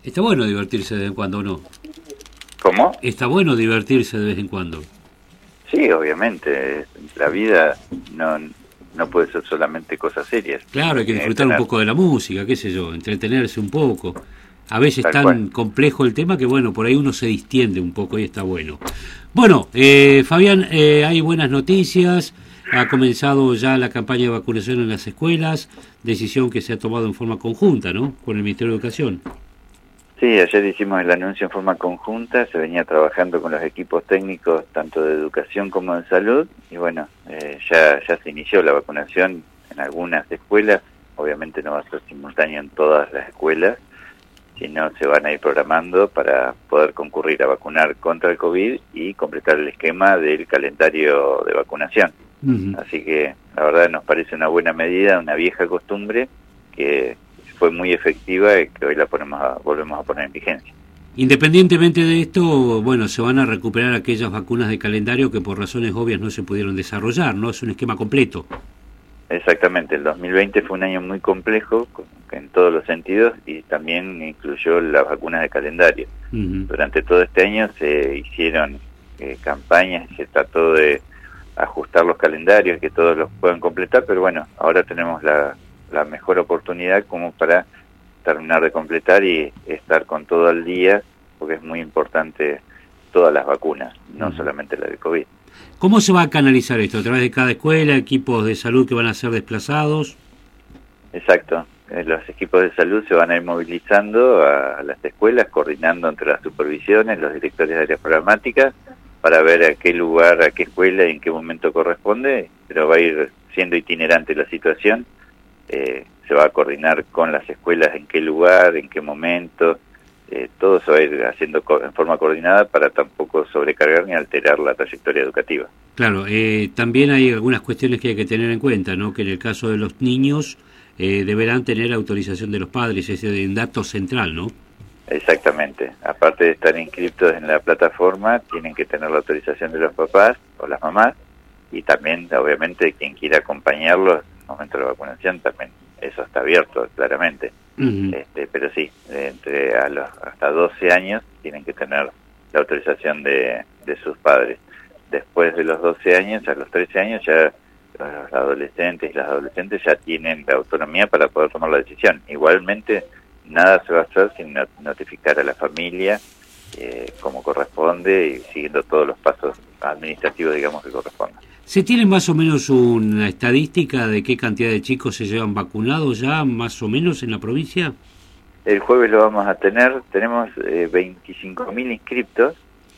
Está bueno divertirse de vez en cuando, ¿o no? ¿Cómo? Está bueno divertirse de vez en cuando. Sí, obviamente. La vida no puede ser solamente cosas serias. Claro, hay que Tiene disfrutar un tener, poco de la música, qué sé yo, entretenerse un poco. A veces es tal cual. tan complejo el tema que, bueno, por ahí uno se distiende un poco y está bueno. Bueno, Fabián, hay buenas noticias. Ha comenzado ya la campaña de vacunación en las escuelas, decisión que se ha tomado en forma conjunta, ¿no?, con el Ministerio de Educación. Sí, ayer hicimos el anuncio en forma conjunta, se venía trabajando con los equipos técnicos tanto de educación como de salud y bueno, ya se inició la vacunación en algunas escuelas, obviamente no va a ser simultáneo en todas las escuelas, sino se van a ir programando para poder concurrir a vacunar contra el COVID y completar el esquema del calendario de vacunación. Así que la verdad nos parece una buena medida, una vieja costumbre que fue muy efectiva y que hoy la volvemos a poner en vigencia. Independientemente de esto, bueno, se van a recuperar aquellas vacunas de calendario que por razones obvias no se pudieron desarrollar, ¿no? Es un esquema completo. Exactamente, el 2020 fue un año muy complejo en todos los sentidos y también incluyó las vacunas de calendario. Durante todo este año se hicieron campañas, se trató de ajustar los calendarios, que todos los puedan completar, pero bueno, ahora tenemos la mejor oportunidad como para terminar de completar y estar con todo al día, porque es muy importante todas las vacunas, no solamente la de COVID. ¿Cómo se va a canalizar esto? ¿A través de cada escuela, equipos de salud que van a ser desplazados? Exacto, los equipos de salud se van a ir movilizando a las escuelas, coordinando entre las supervisiones, los directores de áreas programáticas, para ver a qué lugar, a qué escuela y en qué momento corresponde, pero va a ir siendo itinerante la situación. Se va a coordinar con las escuelas en qué lugar, en qué momento, todo se va a ir haciendo en forma coordinada para tampoco sobrecargar ni alterar la trayectoria educativa. Claro, también hay algunas cuestiones que hay que tener en cuenta, ¿no? Que en el caso de los niños deberán tener autorización de los padres, ese de dato central, ¿no? Exactamente, aparte de estar inscritos en la plataforma, tienen que tener la autorización de los papás o las mamás y también, obviamente, quien quiera acompañarlos en el momento de la vacunación, también eso está abierto, claramente. Pero sí, hasta 12 años tienen que tener la autorización de sus padres. Después de los 12 años, a los 13 años, ya los adolescentes y las adolescentes ya tienen la autonomía para poder tomar la decisión. Igualmente, nada se va a hacer sin notificar a la familia como corresponde y siguiendo todos los pasos administrativos, digamos, que correspondan. ¿Se tiene más o menos una estadística de qué cantidad de chicos se llevan vacunados ya, más o menos, en la provincia? El jueves lo vamos a tener, tenemos 25.000 inscriptos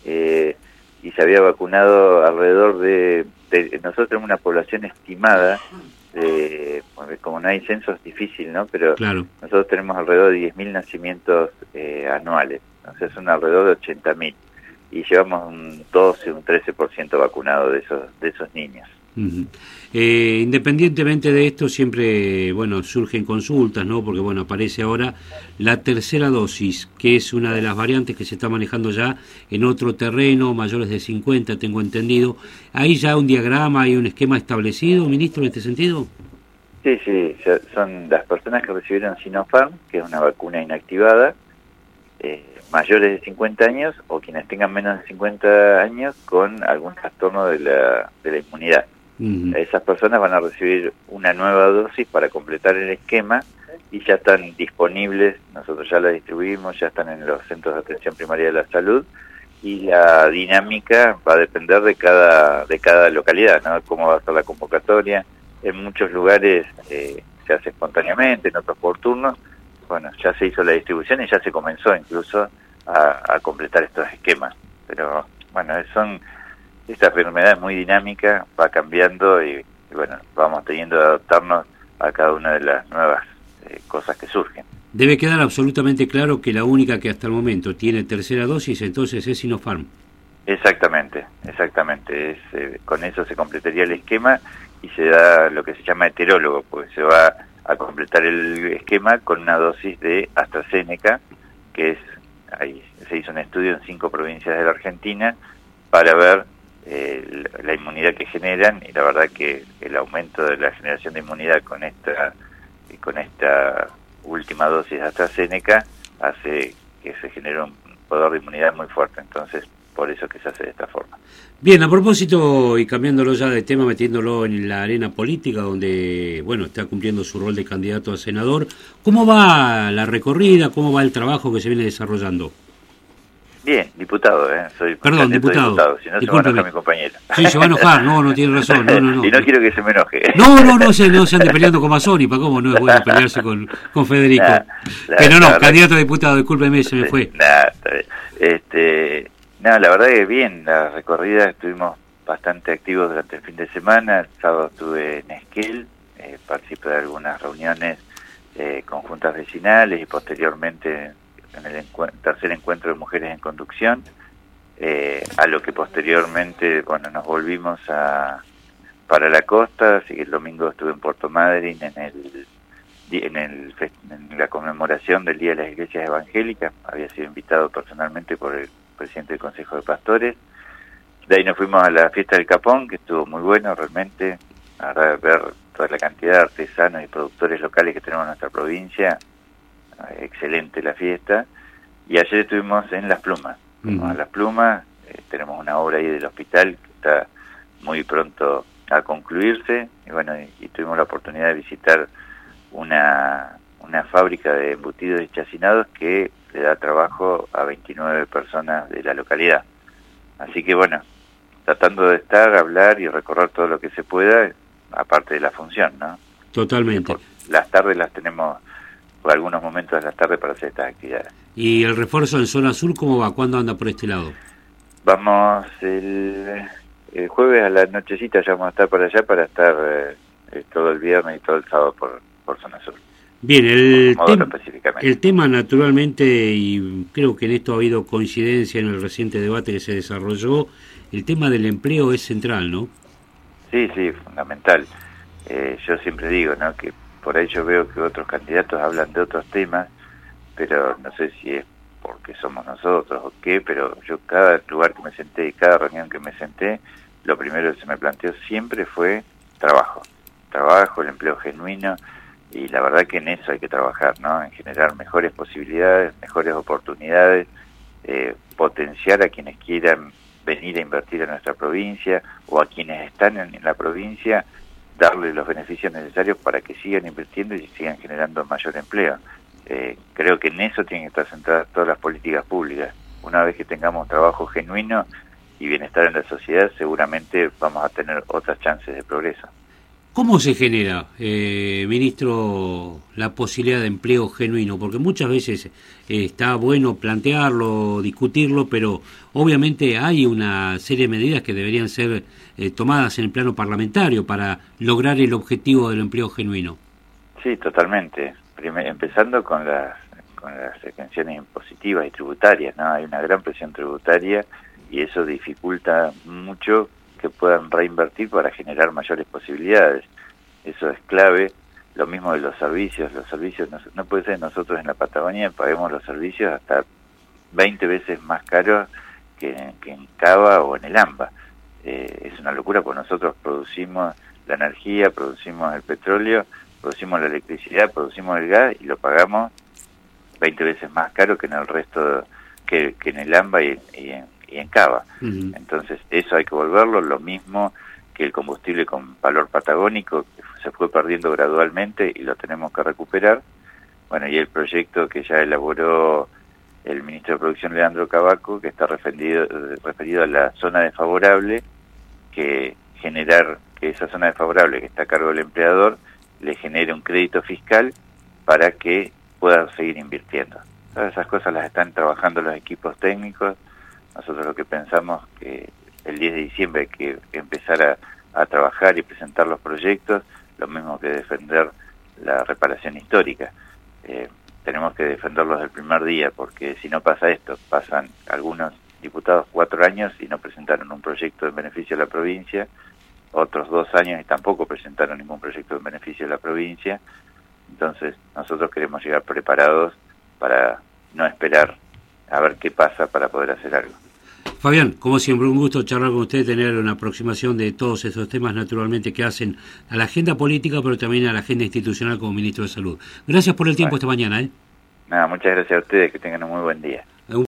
y se había vacunado alrededor de... Nosotros tenemos una población estimada, como no hay censo es difícil, ¿no? Pero claro, nosotros tenemos alrededor de 10.000 nacimientos anuales, entonces son alrededor de 80.000. Y llevamos un 12, un 13% vacunado de esos niños. Independientemente de esto, siempre, bueno, surgen consultas, ¿no? Porque, bueno, aparece ahora la tercera dosis, que es una de las variantes que se está manejando ya en otro terreno, mayores de 50, tengo entendido. ¿Hay ya un diagrama, hay un esquema establecido, ministro, en este sentido? Sí, son las personas que recibieron Sinopharm, que es una vacuna inactivada, mayores de 50 años o quienes tengan menos de 50 años con algún trastorno de la inmunidad. Esas personas van a recibir una nueva dosis para completar el esquema y ya están disponibles, nosotros ya la distribuimos, ya están en los centros de atención primaria de la salud y la dinámica va a depender de cada localidad, ¿no? Cómo va a ser la convocatoria. En muchos lugares se hace espontáneamente, en otros por turnos. Bueno, ya se hizo la distribución y ya se comenzó incluso a completar estos esquemas. Pero bueno, esta enfermedad es muy dinámica, va cambiando y bueno, vamos teniendo que adaptarnos a cada una de las nuevas cosas que surgen. Debe quedar absolutamente claro que la única que hasta el momento tiene tercera dosis entonces es Sinopharm. Exactamente. Con eso se completaría el esquema y se da lo que se llama heterólogo, porque se va a completar el esquema con una dosis de AstraZeneca, que ahí se hizo un estudio en 5 provincias de la Argentina para ver la inmunidad que generan, y la verdad que el aumento de la generación de inmunidad con esta última dosis de AstraZeneca hace que se genera un poder de inmunidad muy fuerte. Entonces, por eso que se hace de esta forma. Bien, a propósito, y cambiándolo ya de tema, metiéndolo en la arena política, donde, bueno, está cumpliendo su rol de candidato a senador, ¿cómo va la recorrida? ¿Cómo va el trabajo que se viene desarrollando? Bien, diputado, soy Perdón, diputado. Si no, se va a enojar mi compañero. Sí, se va a enojar, no tiene razón, no. Y no quiero que se me enoje. No se ande peleando con Mazzoni, ¿para cómo no es bueno pelearse con Federico? Pero no, candidato a diputado, discúlpeme, se me fue. La verdad que bien, la recorrida estuvimos bastante activos durante el fin de semana. El sábado estuve en Esquel, participé de algunas reuniones con juntas vecinales y posteriormente en el tercer encuentro de mujeres en conducción, a lo que posteriormente, nos volvimos para la costa, así que el domingo estuve en Puerto Madryn en la conmemoración del Día de las Iglesias Evangélicas. Había sido invitado personalmente por el presidente del Consejo de Pastores. De ahí nos fuimos a la fiesta del Capón, que estuvo muy bueno realmente, a ver toda la cantidad de artesanos y productores locales que tenemos en nuestra provincia. Excelente la fiesta. Y ayer estuvimos en Las Plumas. Fuimos a Las Plumas, tenemos una obra ahí del hospital que está muy pronto a concluirse, y tuvimos la oportunidad de visitar una fábrica de embutidos y chacinados que le da trabajo a 29 personas de la localidad. Así que tratando de hablar y recorrer todo lo que se pueda, aparte de la función, ¿no? Totalmente. Las tardes las tenemos, por algunos momentos de las tardes, para hacer estas actividades. ¿Y el refuerzo en zona sur cómo va? ¿Cuándo anda por este lado? Vamos el jueves a la nochecita, ya vamos a estar por allá para estar todo el viernes y todo el sábado por zona sur. Bien, el tema naturalmente, y creo que en esto ha habido coincidencia en el reciente debate que se desarrolló, el tema del empleo es central, ¿no? Sí, fundamental. Yo siempre digo, ¿no?, que por ahí yo veo que otros candidatos hablan de otros temas, pero no sé si es porque somos nosotros o qué, pero yo cada lugar que me senté y cada reunión que me senté, lo primero que se me planteó siempre fue trabajo, el empleo genuino, y la verdad que en eso hay que trabajar, ¿no?, en generar mejores posibilidades, mejores oportunidades, potenciar a quienes quieran venir a invertir en nuestra provincia o a quienes están en la provincia, darles los beneficios necesarios para que sigan invirtiendo y sigan generando mayor empleo. Creo que en eso tienen que estar centradas todas las políticas públicas. Una vez que tengamos trabajo genuino y bienestar en la sociedad, seguramente vamos a tener otras chances de progreso. ¿Cómo se genera, ministro, la posibilidad de empleo genuino? Porque muchas veces está bueno plantearlo, discutirlo, pero obviamente hay una serie de medidas que deberían ser tomadas en el plano parlamentario para lograr el objetivo del empleo genuino. Sí, totalmente. Empezando con las retenciones impositivas y tributarias, ¿no? Hay una gran presión tributaria y eso dificulta mucho que puedan reinvertir para generar mayores posibilidades. Eso es clave. Lo mismo de los servicios no puede ser nosotros en la Patagonia paguemos los servicios hasta 20 veces más caros que en Cava o en el AMBA. Es una locura porque nosotros producimos la energía, producimos el petróleo, producimos la electricidad, producimos el gas y lo pagamos 20 veces más caro que en el resto, que en el AMBA y en Cava. Entonces eso hay que volverlo, lo mismo que el combustible con valor patagónico, que se fue perdiendo gradualmente y lo tenemos que recuperar. Y el proyecto que ya elaboró el ministro de Producción, Leandro Cavaco, que está referido a la zona desfavorable, que generar que esa zona desfavorable que está a cargo del empleador le genere un crédito fiscal para que pueda seguir invirtiendo. Todas esas cosas las están trabajando los equipos técnicos. Nosotros lo que pensamos que el 10 de diciembre hay que empezar a trabajar y presentar los proyectos, lo mismo que defender la reparación histórica. Tenemos que defenderlos del primer día, porque si no pasa esto, pasan algunos diputados 4 años y no presentaron un proyecto en beneficio de la provincia, otros 2 años y tampoco presentaron ningún proyecto en beneficio de la provincia. Entonces nosotros queremos llegar preparados para no esperar a ver qué pasa para poder hacer algo. Fabián, como siempre, un gusto charlar con usted, tener una aproximación de todos esos temas naturalmente que hacen a la agenda política, pero también a la agenda institucional como ministro de Salud. Gracias por el tiempo esta mañana. Nada, muchas gracias a ustedes, que tengan un muy buen día.